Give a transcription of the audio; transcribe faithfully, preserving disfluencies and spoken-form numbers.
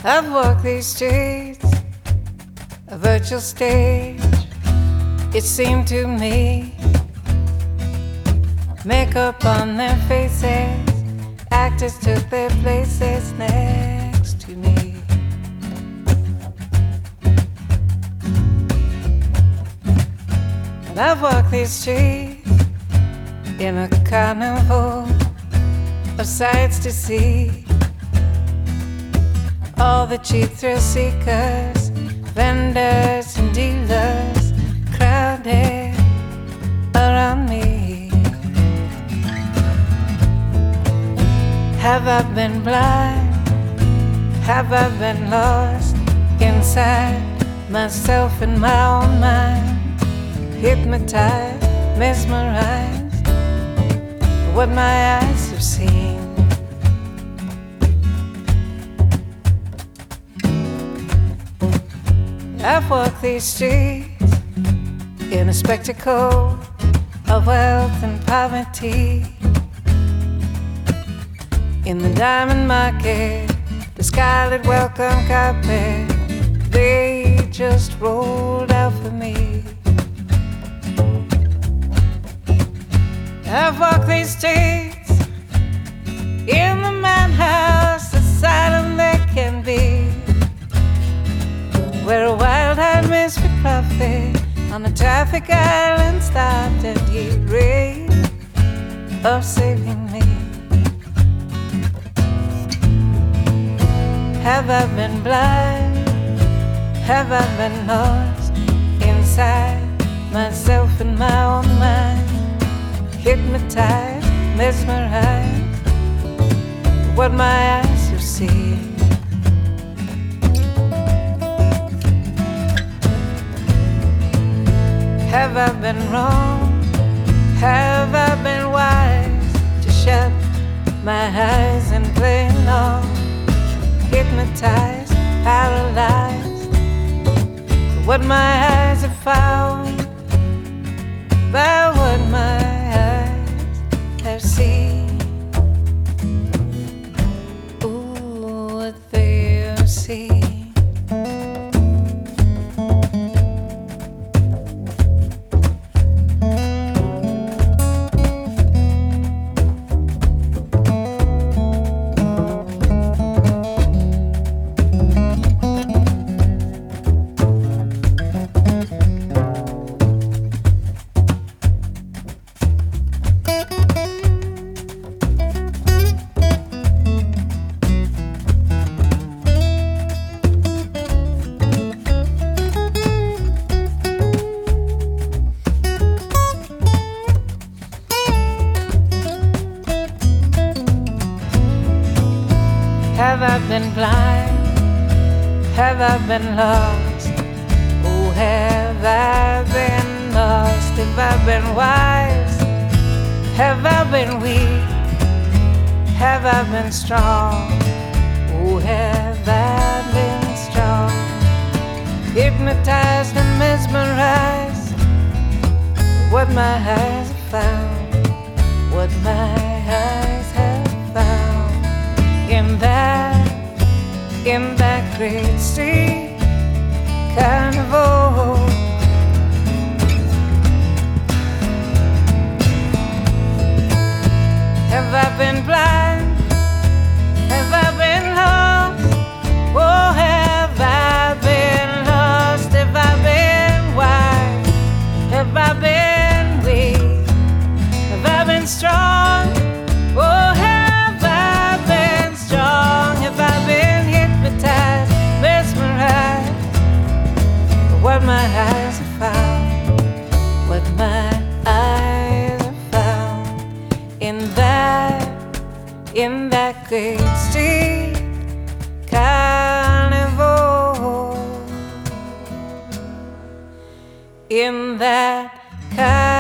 I've walked these streets, a virtual stage. It seemed to me, makeup on their faces, actors took their places next to me. And I've walked these streets in a carnival of sights to see. All the cheap thrill seekers, vendors and dealers crowded around me. Have I been blind? Have I been lost inside myself and my own mind? Hypnotized, mesmerized by what my eyes have seen. I've walked these streets in a spectacle of wealth and poverty. In the diamond market, the scarlet welcome carpet, they just rolled out for me. I've walked these streets in the madhouse, asylum there can be, where a wild-eyed misfit prophet on a traffic island stopped and he raved of saving me. Have I been blind? Have I been lost inside myself and my own mind? Hypnotized, mesmerized by what my eyes have seen. Have I been wrong? Have I been wise to shut my eyes and play along? Hypnotized, paralyzed by what my eyes have found, by what my eyes have seen. Ooh, what they have seen. Have I been blind? Have I been lost? Oh, have I been lost? Have I been wise? Have I been weak? Have I been strong? Oh, have I been strong? Hypnotized and mesmerized what my eyes have found, what my eyes have found. In that, in that great street carnival, have I been blind? Have I been lost? Oh, have I been lost? Have I been wise? Have I been weak? Have I been strong? Oh, have I been strong? Have I been hypnotized, mesmerized by what my eyes have found, what my eyes have found in that, in that great street carnival, in that carnival.